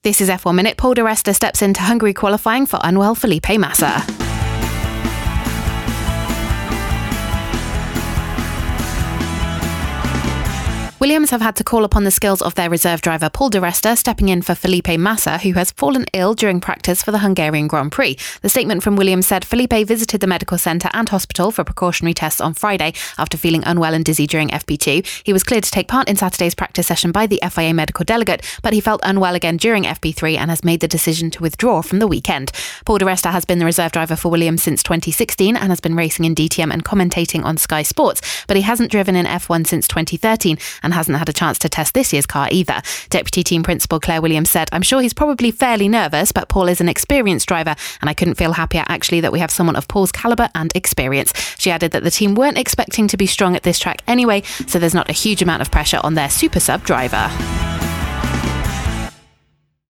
This is F1 Minute. Paul di Resta steps into Hungary qualifying for unwell Felipe Massa. Williams have had to call upon the skills of their reserve driver Paul di Resta, stepping in for Felipe Massa, who has fallen ill during practice for the Hungarian Grand Prix. The statement from Williams said Felipe visited the medical centre and hospital for precautionary tests on Friday after feeling unwell and dizzy during FP2. He was cleared to take part in Saturday's practice session by the FIA medical delegate, but he felt unwell again during FP3 and has made the decision to withdraw from the weekend. Paul di Resta has been the reserve driver for Williams since 2016 and has been racing in DTM and commentating on Sky Sports, but he hasn't driven in F1 since 2013 and hasn't had a chance to test this year's car either. Deputy team principal Claire Williams said, "I'm sure he's probably fairly nervous, but Paul is an experienced driver and I couldn't feel happier actually that we have someone of Paul's calibre and experience." She added that the team weren't expecting to be strong at this track anyway, so there's not a huge amount of pressure on their super sub driver.